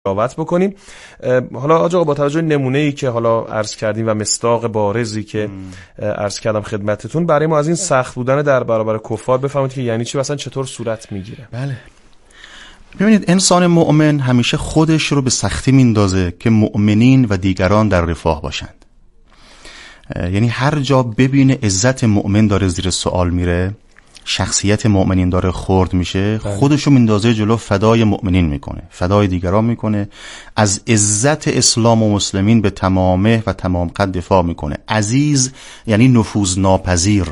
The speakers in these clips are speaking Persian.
قضاوت بکنیم. حالا آقا با توجه نمونه‌ای که حالا عرض کردیم و مصداق بارزی که عرض کردم خدمتتون، برای ما از این سخت بودن در برابر کفار بفهمید که یعنی چی، مثلا چطور صورت میگیره؟ بله، ببینید انسان مؤمن همیشه خودش رو به سختی میندازه که مؤمنین و دیگران در رفاه باشند. یعنی هر جا ببینه عزت مؤمن داره زیر سوال میره، شخصیت مؤمنین داره خرد میشه، خودشو میندازه جلو، فدای مؤمنین میکنه، فدای دیگران میکنه، از عزت اسلام و مسلمین به تمامه و تمام قد دفاع میکنه. عزیز یعنی نفوذ ناپذیر،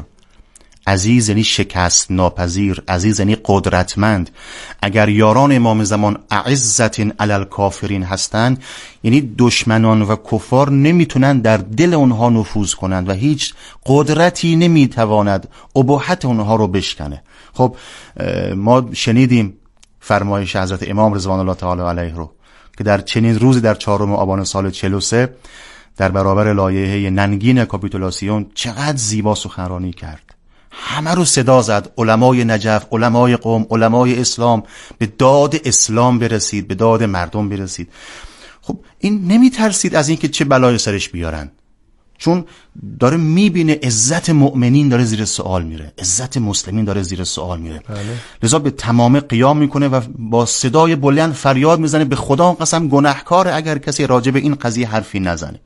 عزیز یعنی شکست ناپذیر، عزیز یعنی قدرتمند. اگر یاران امام زمان اعزت علی الکافرین هستند، یعنی دشمنان و کفار نمیتونن در دل اونها نفوذ کنند و هیچ قدرتی نمیتواند اباحت اونها رو بشکنه. خب ما شنیدیم فرمایش حضرت امام رضوان الله تعالی علیه رو که در چنین روزی در 4 آبان سال 43 در برابر لایحه ننگین کاپیتولاسیون چقدر زیبا سخنرانی کرد. همه رو صدا زد، علمای نجف، علمای قم، علمای اسلام، به داد اسلام برسید، به داد مردم برسید. خب این نمی ترسید از اینکه چه بلای سرش بیارن، چون داره میبینه عزت مؤمنین داره زیر سوال میره، عزت مسلمین داره زیر سوال میره. لذا به تمام قیام میکنه و با صدای بلند فریاد میزنه به خدا قسم گناهکاره اگر کسی راجع به این قضیه حرفی نزنه.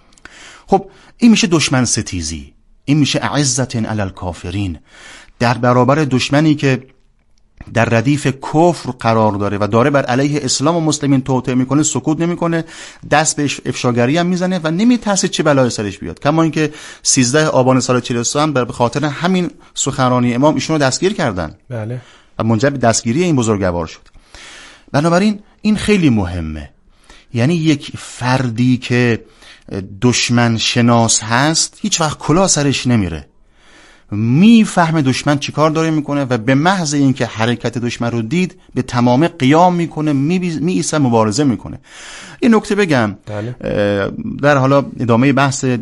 خب این میشه دشمن ستیزی، این میشه اعزت علی الکافرین. در برابر دشمنی که در ردیف کفر قرار داره و داره بر علیه اسلام و مسلمین توطئه میکنه سکوت نمیکنه، دست به افشاگری هم میزنه و نمیترسه چه بلای سرش بیاد. کما اینکه 13 آبان سال 43 هم به خاطر همین سخنرانی امام ایشونو دستگیر کردن. بله. و منجر به دستگیری این بزرگوار شد. بنابراین این خیلی مهمه. یعنی یک فردی که دشمن شناس هست هیچ وقت کلاه سرش نمیره، میفهمه دشمن چیکار داره میکنه و به محض اینکه حرکت دشمن رو دید به تمام قیام میکنه، میایسته مبارزه میکنه. این نکته بگم در حالا ادامه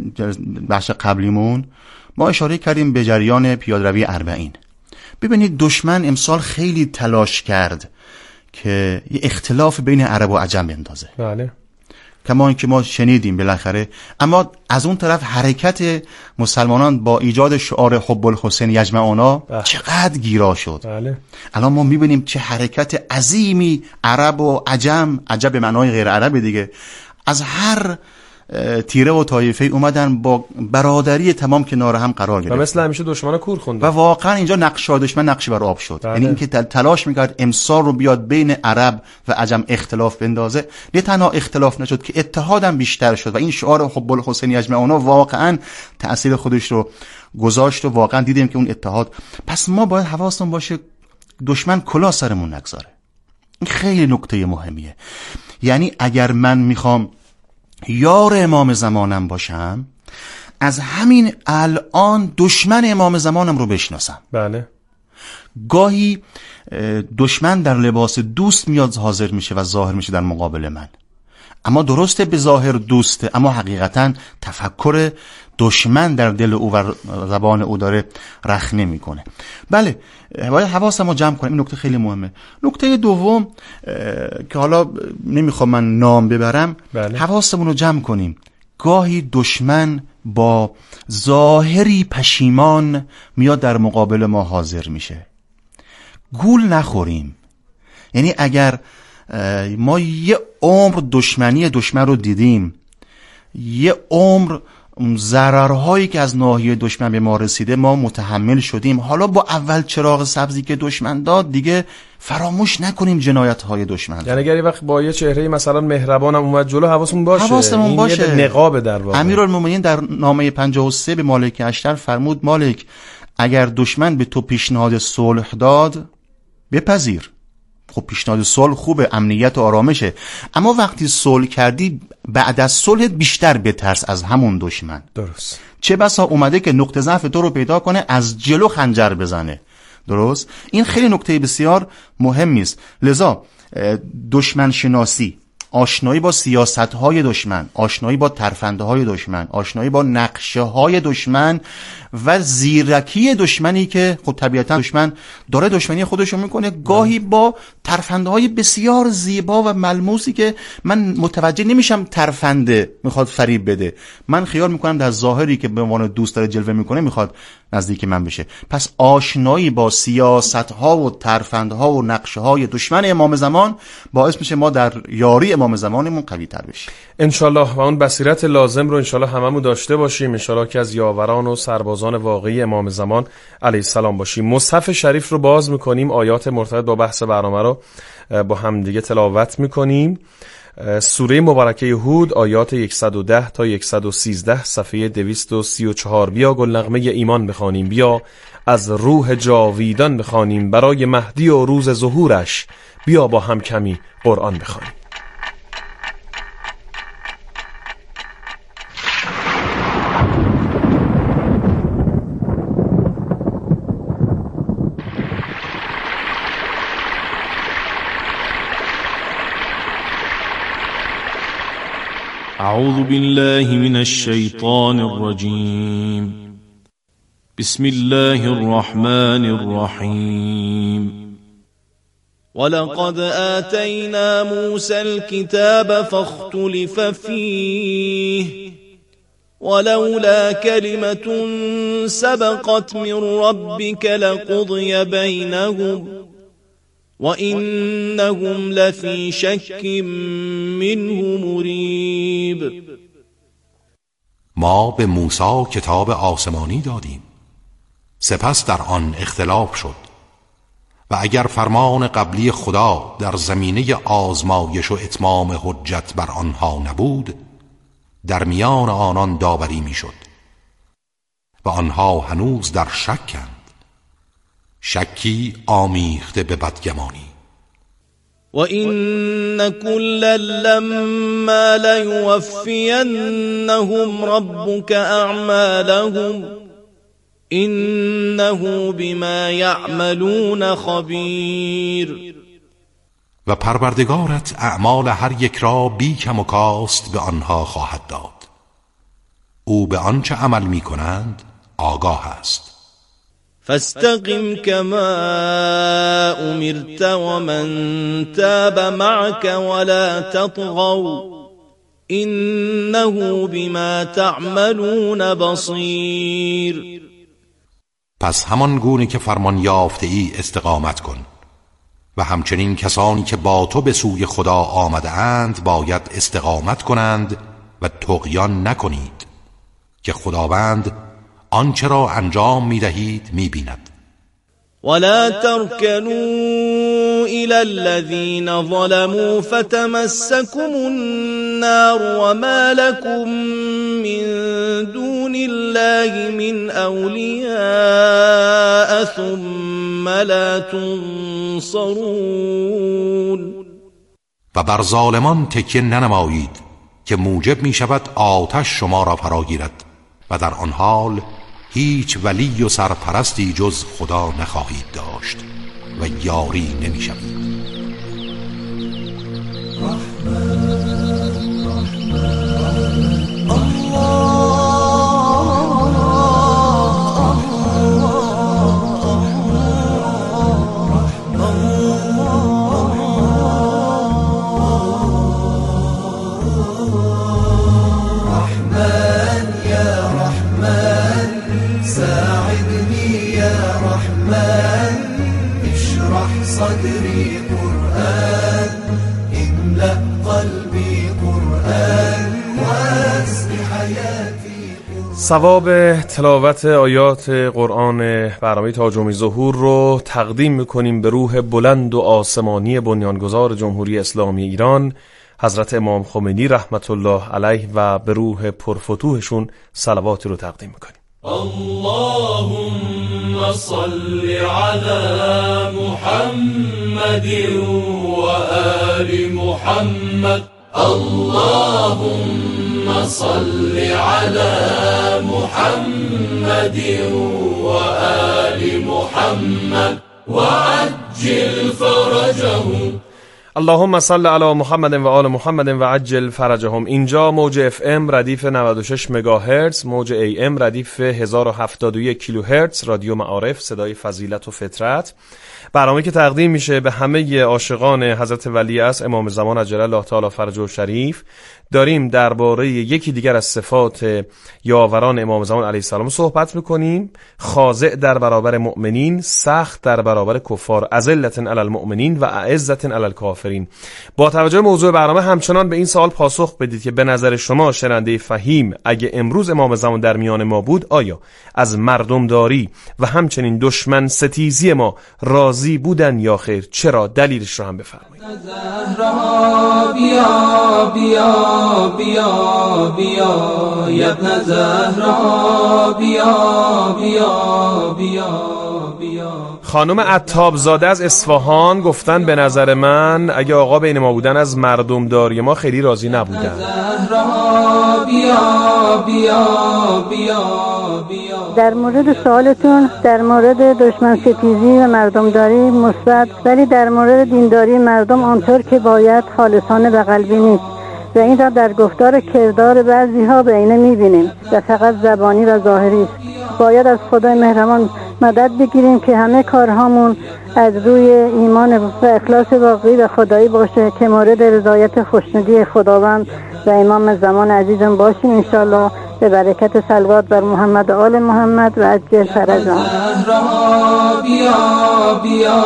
بحث قبلیمون ما اشاره کردیم به جریان پیاده‌روی 40. ببینید دشمن امسال خیلی تلاش کرد که یه اختلاف بین عرب و عجم بندازه. بله. کما اینکه ما شنیدیم بالاخره، اما از اون طرف حرکت مسلمانان با ایجاد شعار حب الحسین یجمعنا چقدر گیرا شد. بله. الان ما میبینیم چه حرکت عظیمی عرب و عجم به معنای غیر عرب دیگه، از هر تیره و طایفه اومدن با برادری تمام کنار هم قرار گرفتن و مثل همیشه دشمنا کور خوندن و واقعا اینجا دشمن نقشی بر آب شد. یعنی اینکه تلاش میکرد امسال رو بیاد بین عرب و عجم اختلاف بندازه، نه تنها اختلاف نشد که اتحادم بیشتر شد و این شعار حب الحسین یجمعنا واقعا تأثیر خودش رو گذاشت و واقعا دیدیم که اون اتحاد. پس ما باید حواسمون باشه دشمن کلاه سرمون نگذاره. این خیلی نکته مهمیه. یعنی اگر من میخوام یار امام زمانم باشم، از همین الان دشمن امام زمانم رو بشناسم. بله. گاهی دشمن در لباس دوست میاد حاضر میشه و ظاهر میشه در مقابل من، اما درسته به ظاهر دوسته، اما حقیقتا تفکر دشمن در دل او و زبان او داره رخ نمیکنه. بله، باید حواسمو جمع کنیم. این نکته خیلی مهمه. نکته دوم که حالا نمیخوام من نام ببرم، بله. حواسمون رو جمع کنیم. گاهی دشمن با ظاهری پشیمان میاد در مقابل ما حاضر میشه. گول نخوریم. یعنی اگر ما یه عمر دشمنی دشمن رو دیدیم، یه عمر ضررهایی که از ناحیه دشمن به ما رسیده ما متحمل شدیم، حالا با اول چراغ سبزی که دشمن داد دیگه فراموش نکنیم جنایت‌های دشمن. یعنی اگر یه وقت با یه چهره مثلا مهربانم اومد جلو حواسمون باشه. این یه نقاب در واقع. امیرالمومنین در نامه 53 به مالک اشتر فرمود مالک اگر دشمن به تو پیشنهاد صلح داد بپذیر. خب پیشنهاد صلح خوبه، امنیت و آرامشه، اما وقتی صلح کردی بعد از صلح بیشتر بترس از همون دشمن. درست. چه بسا اومده که نقطه ضعف تو رو پیدا کنه از جلو خنجر بزنه. درست. این خیلی نکته بسیار مهمی است. لذا دشمن شناسی آشنایی با سیاست‌های دشمن، آشنایی با ترفندهای دشمن، آشنایی با نقشه‌های دشمن و زیرکی دشمنی که خب طبیعتا دشمن داره دشمنی خودشو میکنه، گاهی با ترفندهای بسیار زیبا و ملموسی که من متوجه نمیشم ترفنده میخواد فریب بده، من خیال میکنم در ظاهری که به عنوان دوست داره جلوه میکنه میخواد نزدیک من بشه. پس آشنایی با سیاست‌ها و ترفندها و نقشه‌های دشمن امام زمان باعث میشه ما در یاری امام زمانمون قوی تر بشیم انشالله، و اون بصیرت لازم رو انشالله هممون داشته باشیم، انشالله که از یاوران و سربازان واقعی امام زمان علیه السلام باشیم. مصحف شریف رو باز میکنیم، آیات مرتبط با بحث برنامه رو با هم دیگه تلاوت میکنیم. سوره مبارکه هود، آیات 110 تا 113، صفحه 234. بیا گل نغمه ایمان بخوانیم، بیا از روح جاویدان بخوانیم، برای مهدی و روز ظهورش بیا با هم کمی قرآن بخوانیم. أعوذ بالله من الشيطان الرجيم. بسم الله الرحمن الرحيم. ولقد آتينا موسى الكتاب فاختلف فيه ولولا كلمة سبقت من ربك لقضي بينهم وإنهم لفي شك منه مریب. ما به موسی کتاب آسمانی دادیم، سپس در آن اختلاف شد و اگر فرمان قبلی خدا در زمینه آزمایش و اتمام حجت بر آنها نبود، در میان آنان داوری میشد و آنها هنوز در شکند، شکی آمیخته به بدگمانی. وَإِنَّ كُلًّا لَّمَّا لَيُوَفِّيَنَّهُمْ رَبُّكَ أَعْمَالَهُمْ إِنَّهُ بِمَا يَعْمَلُونَ خَبِيرٌ. و پروردگارت اعمال هر یک را بی کم و کاست به آنها خواهد داد، او به آنچه عمل می کنند آگاه است. فاستقم كما أمرت ومن تاب معك ولا تطغوا إنه بما تعملون بصير. پس همان گونه که فرمان یافته ای استقامت کن و همچنین کسانی که با تو به سوی خدا آمده اند باید استقامت کنند و طغیان نکنید که خداوند آنچه را انجام می دهید می بیند. ولا تركنوا إلى الذين ظلموا فتمسكم النار وما لكم من دون الله من أولياء ثم لا تنصرون. و بر ظالمان تکیه ننمایید که موجب می شود آتش شما را فراگیرد و در آن حال هیچ ولی و سرپرستی جز خدا نخواهید داشت و یاری نمی شوید. صدري قرآن املأ قلبي قرآن واسق حياتي. ثواب تلاوت آیات قرآن برنامه تاج ظهور رو تقدیم میکنیم به روح بلند و آسمانی بنیانگذار جمهوری اسلامی ایران حضرت امام خمینی رحمت الله علیه و به روح پرفتوحشون صلواتی رو تقدیم میکنیم. اللهم صل على محمد وآل محمد. اللهم صل على محمد وآل محمد وعجل فرجهم. اللهم صل علی محمد و آل محمد و عجل فرجهم. اینجا موج FM ردیف 96 مگاهرتز، موج AM ردیف 1071 کیلوهرتز، رادیو معارف، صدای فضیلت و فطرت. برنامه که تقدیم میشه به همه عاشقان حضرت ولیعصر امام زمان عجل الله تعالی فرجه شریف. داریم درباره یکی دیگر از صفات یاوران امام زمان علیه السلام صحبت میکنیم. خاضع در برابر مؤمنین، سخت در برابر کفار، اذلة علی المؤمنین و اعزة علی الکافرین. با توجه موضوع برنامه همچنان به این سوال پاسخ بدید که به نظر شما شنونده فهیم اگه امروز امام زمان در میان ما بود، آیا از مردمداری و همچنین دشمن ستیزی ما راضی بودن یا خیر؟ چرا؟ دلیلش رو هم بفرمایید. زهرا بیا بیا بیا بیا یا ابن زهرا بیا بیا بیا بیا. خانم عطاب زاده از اصفهان گفتن به نظر من اگه آقا بین ما بودن از مردمداری ما خیلی راضی نبودن. زهرا بیا بیا بیا بیا. در مورد سوالتون در مورد دشمن ستیزی و مردمداری مثبت، ولی در مورد دینداری مردم آنطور که باید خالصانه و قلبی نیست و این را در گفتار کردار بعضی ها به عینه می‌بینیم و فقط زبانی و ظاهری است. باید از خدای مهربان مدد بگیریم که همه کارهامون از روی ایمان و اخلاص واقعی و خدایی باشه که مورد رضایت خوشنودی خداوند و امام زمان عزیزم باشیم انشالله، به برکت صلوات بر محمد و آل محمد و عجل فرجهم. زهرا بیا بیا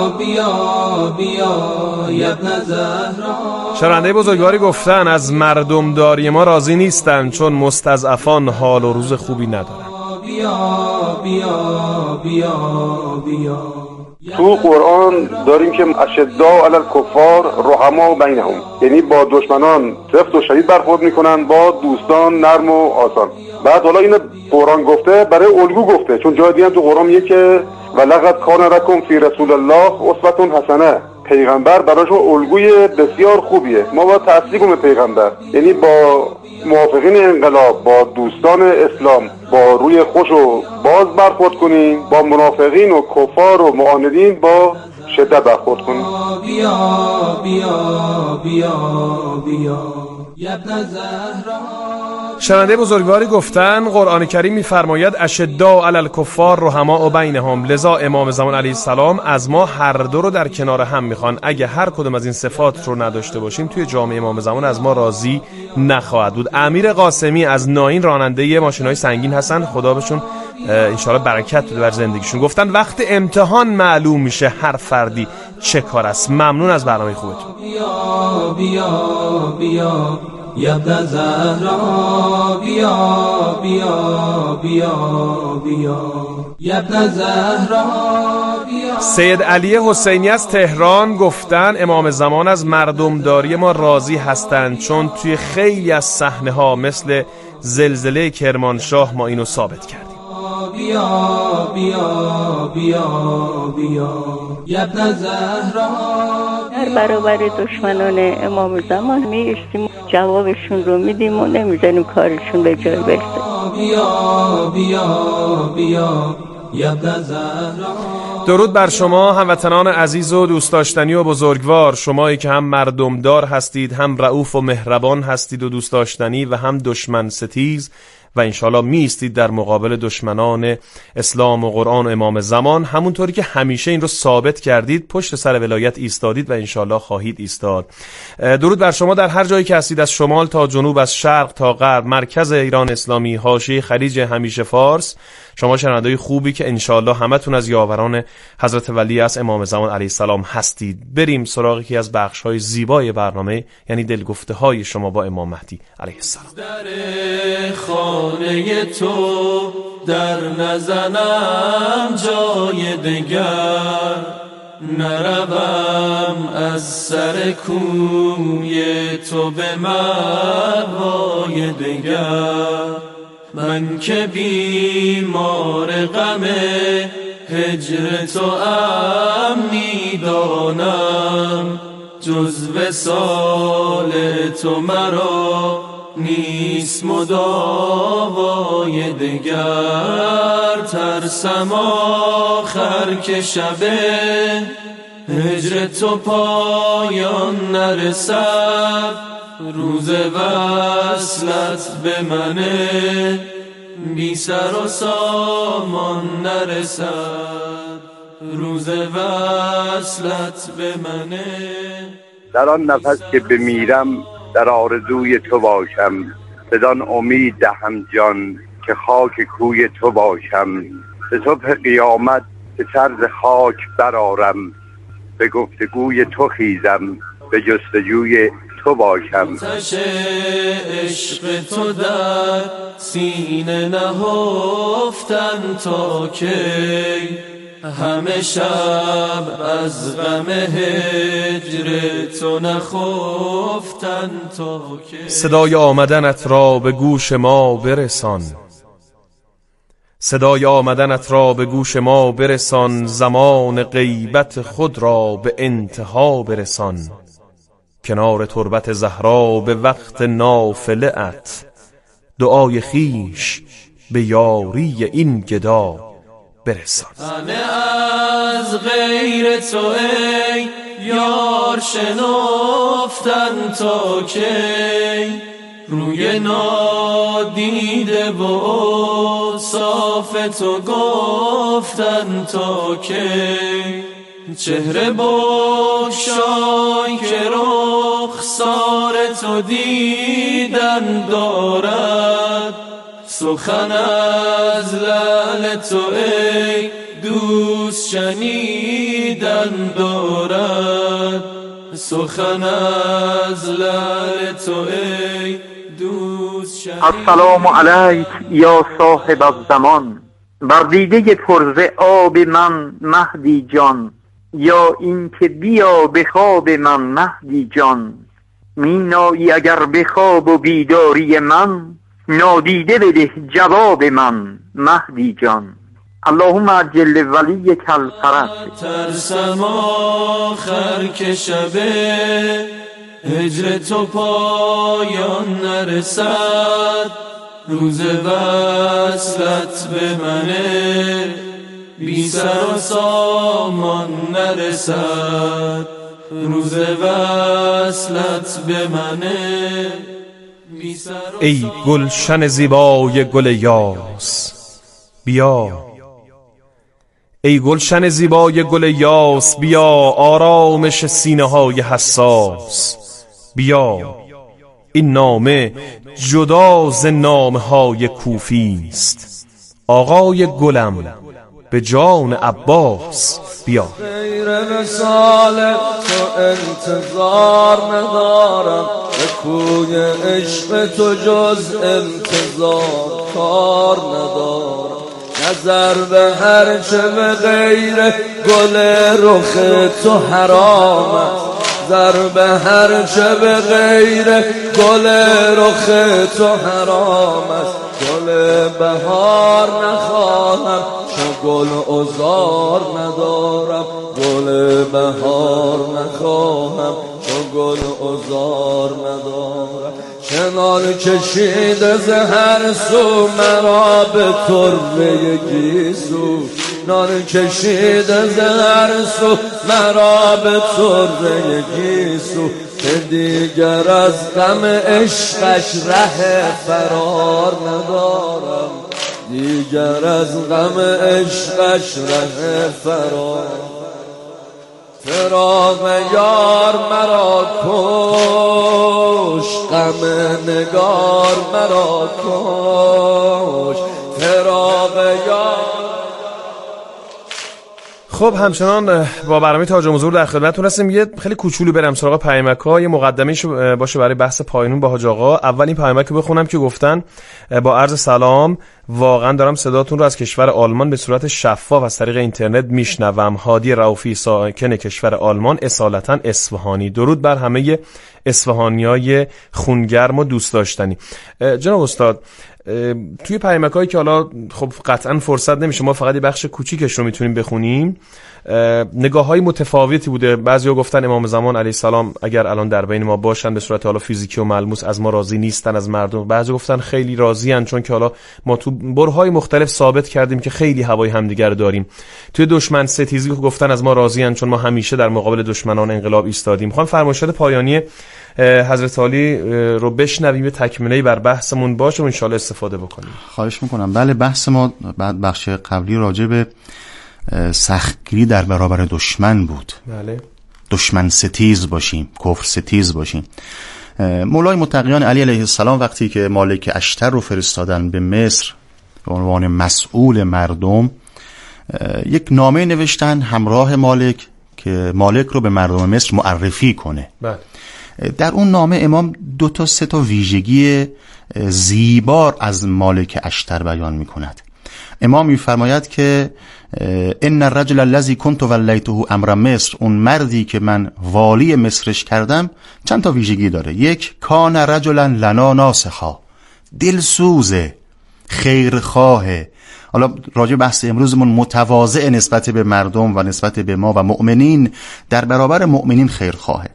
بیا بیا یا ابن زهرا. شنونده بزرگواری گفتن از مردمداری ما راضی نیستن چون مستضعفان حال و روز خوبی ندارن. بیا بیا بیا بیا. تو قرآن داریم که اشداء علی الکفار رحماء بینهم، یعنی با دشمنان سخت و شدید برخورد میکنن، با دوستان نرم و آسان. بعد حالا این قرآن گفته برای الگو گفته، چون جای دیگه هم تو قرآن میگه که ولقد کان لکم فی رسول الله اسوة حسنه، پیغمبر براشون الگوی بسیار خوبیه. ما باید تأسیس کنیم پیغمبر، یعنی با موافقین انقلاب، با دوستان اسلام با روی خوش و باز برخورد کنیم، با منافقین و کفار و معاندین با شدت برخورد کنیم. بیا بیا بیا بیا یا ابن زهرا. شنونده بزرگواری گفتن قرآن کریم می‌فرماید اشداء علی الکفار رحماء بینهم، لذا امام زمان علیه السلام از ما هر دو رو در کنار هم میخوان. اگه هر کدوم از این صفات رو نداشته باشیم توی جامعه امام زمان از ما راضی نخواهد بود. امیر قاسمی از ناین راننده ماشین‌های سنگین هستن، خدا بهشون انشالله برکت بده بر زندگیشون. گفتن وقت امتحان معلوم میشه هر فردی چه کار است. ممنون از برنامه خوبتون. بیا بیا بیا یا ابن زهرا بیا بیا بیا بیا یا ابن زهرا بیا. سید علی حسینی از تهران گفتن امام زمان از مردمداری ما راضی هستند چون توی خیلی از صحنه‌ها مثل زلزله کرمانشاه ما اینو ثابت کردیم. بیا بیا بیا بیا یا ابن زهرا. در برابر دشمنان امام زمان می‌ایستیم، جوابشون رو میدیم و نمی‌ذاریم کارشون به جای برسه. بیا بیا بیا یا ابن زهرا. درود بر شما هموطنان عزیز و دوست داشتنی و بزرگوار، شمایی که هم مردمدار هستید، هم رئوف و مهربان هستید و دوست داشتنی و هم دشمن ستیز و انشالله می ایستید در مقابل دشمنان اسلام و قرآن و امام زمان، همونطوری که همیشه این رو ثابت کردید، پشت سر ولایت ایستادید و انشالله خواهید ایستاد. درود بر شما در هر جایی که هستید، از شمال تا جنوب، از شرق تا غرب، مرکز ایران اسلامی، حاشیه خلیج همیشه فارس. شما شنوندگان خوبی که انشالله همتون از یاوران حضرت ولیعصر امام زمان علیه السلام هستید. بریم سراغ یکی از بخش‌های زیبای برنامه، یعنی دلگفته‌های شما با امام مهدی علیه السلام. در خانه تو در نزنم جای دگر، نروم از سر کوی تو به مأوای دگر. من که بیمار غم هجر تو ام میدانم، جز وصال تو مرا نیست مداوای دگر. ترسم آخر که شب هجر تو پایان نرسد، روز وصلت به منه بی سر و سامان نرسد، روز وصلت به منه. در آن نفس که بمیرم در آرزوی تو باشم، بدان امید دهم جان که خاک کوی تو باشم. به صبح قیامت به سر ز خاک برآرم، به گفتگوی تو خیزم به جستجوی تو باشم. آتش عشق تو در سینه نهفتن تا کی، همه شب از غم هجر تو نخفتن تا کی. صدای آمدنت را به گوش ما برسان، صدای آمدنت را به گوش ما برسان، زمان غیبت خود را به انتها برسان. کنار تربت زهرا به وقت نافله ات، دعای خیش به یاری این گدا برسان. همه از غیر تو ای یار شنفتن تا کی، روی نادیده و اوصاف تو گفتن تا کی. چهره بگشای که رخسار تو دیدن دارد، سخن از لعل تو ای دوست شنیدن دارد، سخن از لعل تو ای دوست شنیدن. السلام علیک یا صاحب الزمان، بر دیده پر ز آب من مهدی جان، یا این که بیا به خواب من مهدی جان. می نایی اگر به خواب و بیداری من، نادیده بده جواب من مهدی جان. اللهم عجل ولی کل فرج. ترسم آخر که شبه هجر تو پایان نرسد، روز وصلت به منه بی سر و سامان نرسد، روز وصلت به منه. ای گلشن زیبای گل یاس بیا، ای گلشن زیبای گل یاس بیا، آرامش سینه های حساس بیا. این نامه جدا ز نامه های کوفی است، آقای گلم به جان عباس بیا. غیر وصال تو انتظار ندارم، به کوی عشق تو جز انتظار کار ندارم. نظر به هر چه به غیر گل رخ تو حرام است، نظر به هر چه به غیر گل رخ تو حرام است. گل بهار نخواهم چون گل عذار ندارم، گل بهار نخواهم چون گل عذار ندارم. چنان کشیده ز هر سو مرا به تربه گیسو، نان کشیده ز هر سو مرا به تربه گیسو، که دیگر از غم عشقش ره فرار ندارم، دیگر از غم عشقش ره فرار. فراق یار مرا کش، غم نگار مرا کش، فراق یار. خب همچنان با برنامه تاج و حضور در خدمتتون هستیم. یه خیلی کوچولو برم سراغ پیامک‌ها، یه مقدمه‌ای باشه برای بحث پایانون با حاج آقا. اول این پیامک رو بخونم که گفتن با عرض سلام، واقعا دارم صداتون رو از کشور آلمان به صورت شفاف از طریق اینترنت میشنوم. هادی رؤوفی ساکن کشور آلمان، اصالتا اصفهانی. درود بر همه اصفهانیای خونگرم و دوست داشتنی. جناب استاد، توی پیامک‌هایی که حالا خب قطعا فرصت نمیشه، ما فقط یه بخش کوچیکش رو میتونیم بخونیم، نگاه‌های متفاوتی بوده. بعضیا گفتن امام زمان علیه السلام اگر الان در بین ما باشن به صورت حالا فیزیکی و ملموس از ما راضی نیستن از مردم، بعضی گفتن خیلی راضی ان چون که حالا ما تو برهای مختلف ثابت کردیم که خیلی هوای همدیگر داریم. توی دشمن ستیزی گفتن از ما راضی‌اند چون ما همیشه در مقابل دشمنان انقلاب ایستادیم. میخوام فرمایشات پایانی حضرت عالی رو بشنویم، تکمیلی بر بحثمون باشه و ان شاءالله استفاده بکنیم. خواهش میکنم. بله، بحث ما بعد بخش قبلی راجع به سختگیری در برابر دشمن بود. بله. دشمن ستیز باشیم، کفر ستیز باشیم. مولای متقیان علی علیه السلام وقتی که مالک اشتر رو فرستادن به مصر به عنوان مسئول مردم، یک نامه نوشتن همراه مالک که مالک رو به مردم مصر معرفی کنه. بله. در اون نامه امام 2-3 ویژگی زیبا از مالک اشتر بیان می کند. امام می‌فرماید که ان الرجل الذي كنت ولیته امر مصر، اون مردی که من والی مصرش کردم چند تا ویژگی داره. یک، کان رجلا لنا ناصحا، دلسوزه، خیرخواهه. حالا راجع بحث امروزمون متواضع نسبت به مردم و نسبت به ما و مؤمنین، در برابر مؤمنین خیرخواهه.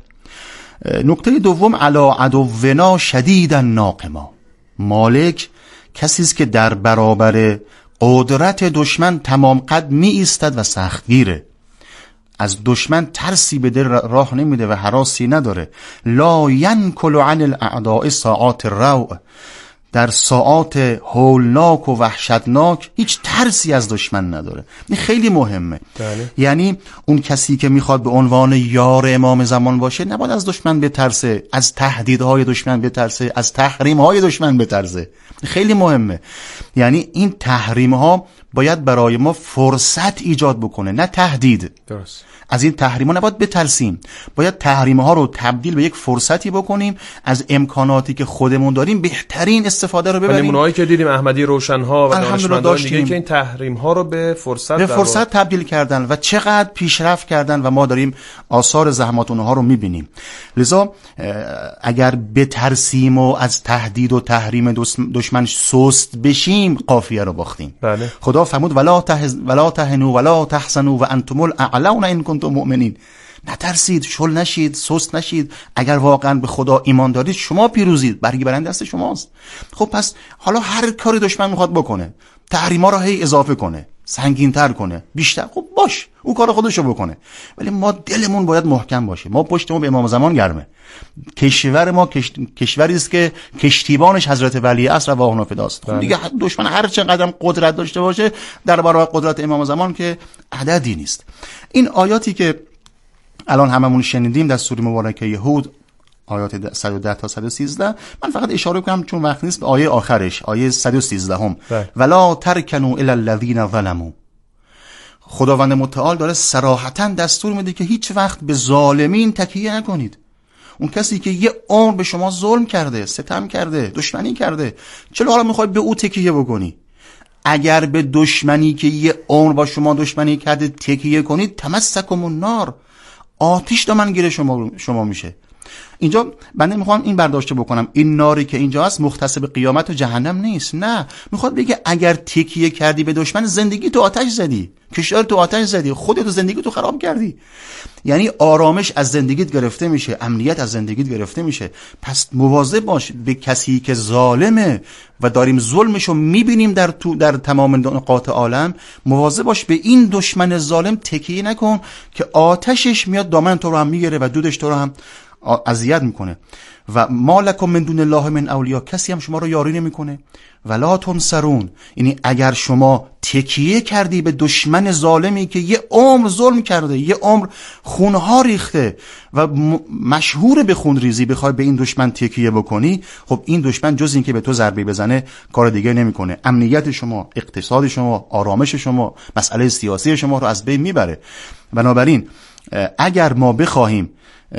نکته دوم، علی عدونا شدیدا ناقما، مالک کسی است که در برابر قدرت دشمن تمام قد می ایستد و سختگیره، از دشمن ترسی به دل راه نمیده و هراسی نداره. لا ینکل عن الاعداء ساعات الروع، در ساعات هولناک و وحشتناک هیچ ترسی از دشمن نداره. این خیلی مهمه. بله. یعنی اون کسی که میخواد به عنوان یار امام زمان باشه نباید از دشمن بترسه، از تهدیدهای دشمن بترسه، از تحریمهای دشمن بترسه. خیلی مهمه. یعنی این تحریمها باید برای ما فرصت ایجاد بکنه، نه تهدید. درست. از این تحریم‌ها نباید بترسیم، باید تحریم‌ها رو تبدیل به یک فرصتی بکنیم، از امکاناتی که خودمون داریم بهترین استفاده رو ببریم. نمونه‌هایی که دیدیم احمدی روشن‌ها و دانشمندان دیگه که این تحریم‌ها رو به فرصت تبدیل کردن و چقدر پیشرفت کردن و ما داریم آثار زحمات اونها رو می‌بینیم. لذا اگر بترسیم و از تهدید و تحریم دشمن سست بشیم، قافیه رو باختیم. بله. خدا فرمود ولا تهنوا ولا تحزنوا وانتم الاعلون ان کنتم مؤمنین. نترسید، شل نشید، سست نشید. اگر واقعا به خدا ایمان دارید شما پیروزید، برگی برنده دست شماست. خب پس حالا هر کاری دشمن میخواد بکنه، تحریما رو هی اضافه کنه، سنگین‌تر کنه، بیشتر، خب باش، اون کار خودشو بکنه، ولی ما دلمون باید محکم باشه. ما پشتمون به امام زمان گرمه. کشور ما کشوری است که کشتیبانش حضرت ولی عصر و واهنا فداست. خب دیگه دشمن هر چقدر قدرت داشته باشه در برابر قدرت امام زمان که عددی نیست. این آیاتی که الان هممون شنیدیم در سوره مبارکه هود، آیات 110 تا 113، من فقط اشاره کنم چون وقت نیست به آیه آخرش، آیه 113 ولا ترکنوا الی الذین ظلموا. خداوند متعال داره صراحتاً دستور میده که هیچ وقت به ظالمین تکیه نکنید. اون کسی که یه عمر به شما ظلم کرده، ستم کرده، دشمنی کرده، چرا حالا میخوای به او تکیه بکنی؟ اگر به دشمنی که یه عمر با شما دشمنی کرده تکیه کنید، تمسکم النار، آتش دامنگیر شما میشه. اینجا بنده میخوام این برداشته بکنم، این ناری که اینجا هست مختص به قیامت و جهنم نیست. نه، میخواد بگه اگر تکیه کردی به دشمن، زندگی تو آتش زدی، کشور تو آتش زدی، خودت زندگی تو خراب کردی. یعنی آرامش از زندگیت گرفته میشه، امنیت از زندگیت گرفته میشه. پس مواظب باش به کسی که ظالمه و داریم ظلمشو میبینیم در تمام نقاط عالم، مواظب باش به این دشمن ظالم تکیه نکن که آتشش میاد دامن تو رو هم میگیره و دودش تو رو هم اذیت میکنه. و ما لکم من دون الله من اولیاء، کسی هم شما رو یاری نمیکنه. ولا تنصرون، یعنی اگر شما تکیه کردی به دشمن ظالمی که یه عمر ظلم کرده، یه عمر خونها ریخته و مشهور به خون ریزی، بخوای به این دشمن تکیه بکنی، خب این دشمن جز این که به تو ضربه بزنه کار دیگه نمیکنه. امنیت شما، اقتصاد شما، آرامش شما، مسئله سیاسی شما رو از بین میبره. بنابراین اگر ما بخواهیم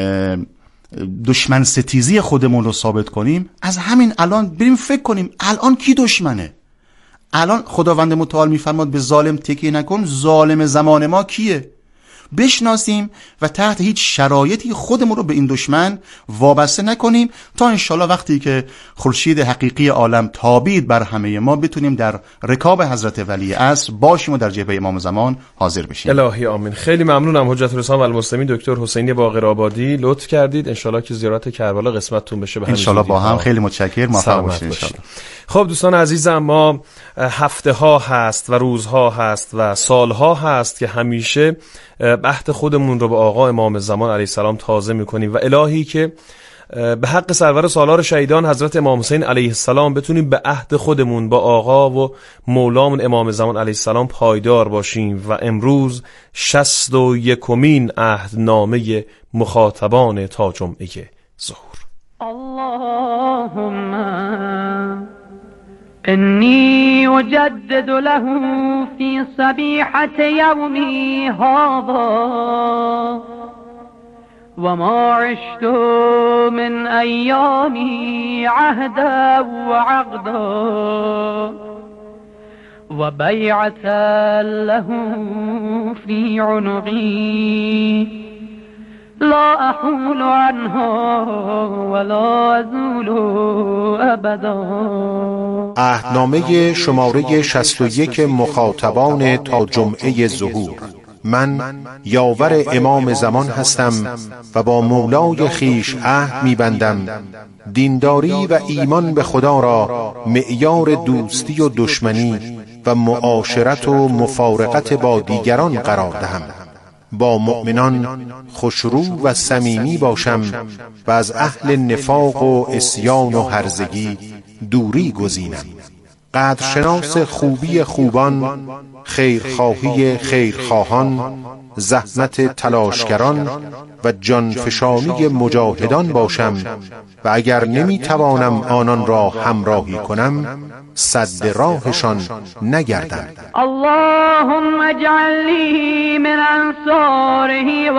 دشمن ستیزی خودمون رو ثابت کنیم، از همین الان بریم فکر کنیم الان کی دشمنه. الان خداوند متعال میفرماد به ظالم تکیه نکن. ظالم زمان ما کیه؟ بشناسیم و تحت هیچ شرایطی خودمون رو به این دشمن وابسته نکنیم تا انشالله وقتی که خورشید حقیقی عالم تابید بر همه ما بتونیم در رکاب حضرت ولی عصر باشیم و در جبهه امام زمان حاضر بشیم. الهی آمین. خیلی ممنونم حجت الاسلام و المسلمین دکتر حسینی باقرآبادی، لطف کردید. انشالله که زیارت کربلا قسمتتون بشه. انشالله با هم. خیلی متشکرم. موفق باشید. خب دوستان عزیزم، ما هفته ها هست و روزها هست و سالها هست که همیشه عهد خودمون رو به آقا امام زمان علیه السلام تازه میکنیم و الهی که به حق سرور سالار شهیدان حضرت امام حسین علیه السلام بتونیم به عهد خودمون با آقا و مولامون امام زمان علیه السلام پایدار باشیم و امروز 61مین عهدنامه مخاطبان تا جمعه ظهور. اللهم إني أجدد له في صبيحة يومي هذا وما عشت من أيامي عهدا وعقدا وبيعة له في عنقي لا أحول عنها ولا أزول أبدا. عهدنامه شماره 61 مخاطبان تا جمعه ظهور. من یاور امام زمان هستم و با مولای خیش عهد می‌بندم دینداری و ایمان به خدا را معیار دوستی و دشمنی و معاشرت و مفارقت با دیگران قرار دهم، با مؤمنان خوشرو و صمیمی باشم و از اهل نفاق و عصیان و هرزگی دوری گزینم. قدرشناس خوبی خوبان، خیرخواهی خیرخواهان، زحمت تلاشگران و جانفشانی مجاهدان باشم و اگر نمیتوانم آنان را همراهی کنم سد راهشان نگردم. اللهم اجعل لی من انصاره و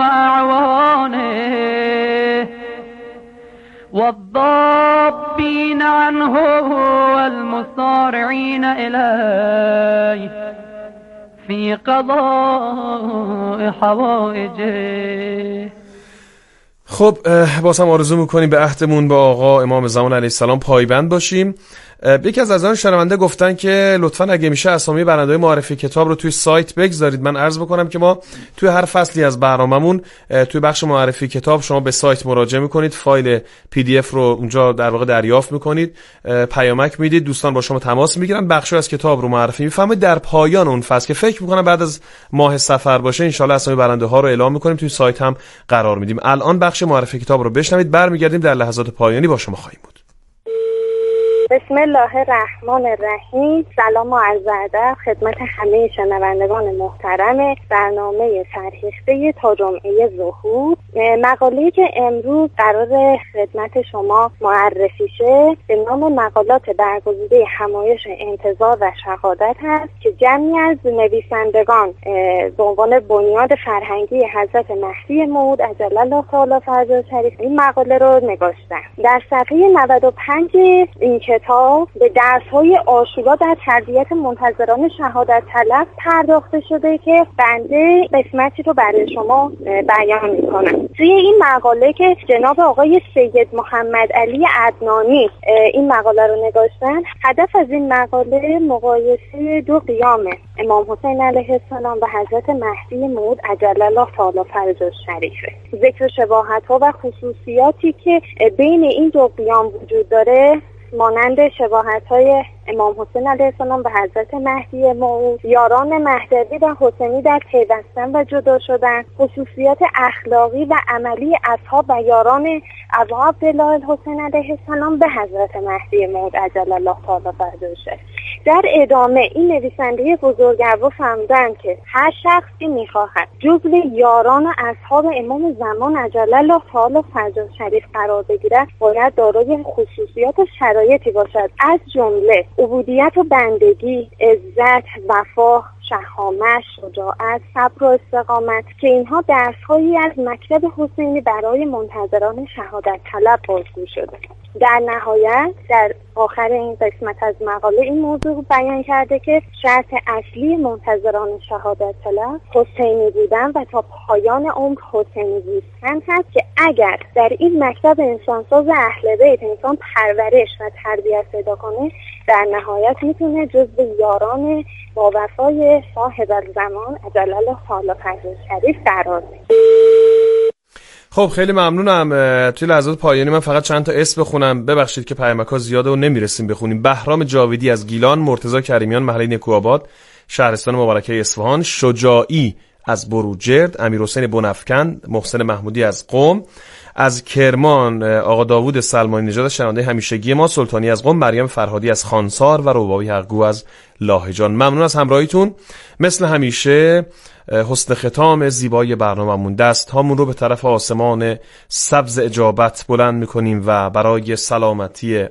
اعوانه والضابین عنه والمصارعین الیه فی قضاء حوائجه. خب باز هم آرزو میکنیم به عهدمون با آقا امام زمان علیه السلام پایبند باشیم. یکی از عزیزان شنونده گفتن که لطفاً اگه میشه اسامی برنده‌های معرفی کتاب رو توی سایت بگذارید. من عرض بکنم که ما توی هر فصلی از برنامه‌مون توی بخش معرفی کتاب شما به سایت مراجعه میکنید، فایل PDF رو اونجا در واقع دریافت میکنید، پیامک میدید، دوستان با شما تماس میگیرن، بخشی از کتاب رو معرفی میفهمید. در پایان اون فصل که فکر میکنم بعد از ماه صفر باشه ان شاءالله اسامی برنده‌ها رو اعلام میکنیم، توی سایت هم قرار میدیم. الان بخش معرفی کتاب رو بشنوید، برمیگردیم در لحظات پایانی با شما خواهیم بود. بسم الله الرحمن الرحیم. سلام و عرض ادب خدمت همه شنوندگان محترم برنامه فرهیخته تا جمعه ظهور. مقاله‌ای که امروز قرار خدمت شما معرفی شه به نام مقالات برگزیده همایش انتظار و شهادت هست که جمعی از نویسندگان به عنوان بنیاد فرهنگی حضرت مهدی موعود عجل الله تعالی فرجه شریف این مقاله رو نگاشتن. در صفحه 95 این کتاب به درس‌های آشوبا در تربیت منتظران شهادت طلب پرداخته شده که بنده قسمتی رو برای شما بیان می‌کنم. توی این مقاله که جناب آقای سید محمد علی عدنانی این مقاله رو نگاشتن، هدف از این مقاله مقایسه دو قیام امام حسین علیه السلام و حضرت مهدی موعود عجل الله تعالی فرجه شریفه. ذکر شباهت‌ها و خصوصیاتی که بین این دو قیام وجود داره مانند شباهت‌های امام حسین علیه السلام و حضرت مهدی موعود، یاران مهدوی و حسینی در پیوستن و جدا شدن، خصوصیات اخلاقی و عملی اصحاب و یاران ابا عبدالله الحسین علیه السلام به حضرت مهدی موعود عجل الله تعالی فرجه شریف. در ادامه این نویسنده بزرگوار فهمیدند که هر شخصی می‌خواهد جزو یاران و اصحاب امام زمان عجل الله تعالی فرجه شریف قرار بگیرد باید دارای خصوصیات و شرایطی باشد، از جمله عبودیت و بندگی، عزت، وفا، شهامت، شجاعت، صبر و استقامت که اینها درس‌هایی از مکتب حسینی برای منتظران شهادت طلب بازگو شده. در نهایت در آخر این قسمت از مقاله این موضوع بیان کرده که شرط اصلی منتظران شهادت طلب حسینی بودن و تا پایان عمر حسینی زیستن هست که اگر در این مکتب انسانساز اهل بیت انسان پرورش و تربیت پیدا کنه در نهایت میتونه جزو یاران با وفای صاحب الزمان عجل الله تعالی فرجه شریف قرار بگیره. خب خیلی ممنونم. توی لحظات پایانی من فقط چند تا اسم بخونم، ببخشید که پیامک‌ها زیاده و نمیرسیم بخونیم. بهرام جاویدی از گیلان، مرتضی کریمیان محله نکوآباد شهرستان مبارکه اصفهان، شجاعی از بروجرد، امیرحسین بنفکند، محسن محمودی از قم، از کرمان آقا داوود سلمانی نژاد شنونده همیشگی ما، سلطانی از قم، مریم فرهادی از خانسار و ربابی حقگو از لاهجان. ممنون از همراهیتون. مثل همیشه حسن ختام زیبای برنامه‌مون، دست هامون رو به طرف آسمان سبز اجابت بلند می‌کنیم و برای سلامتی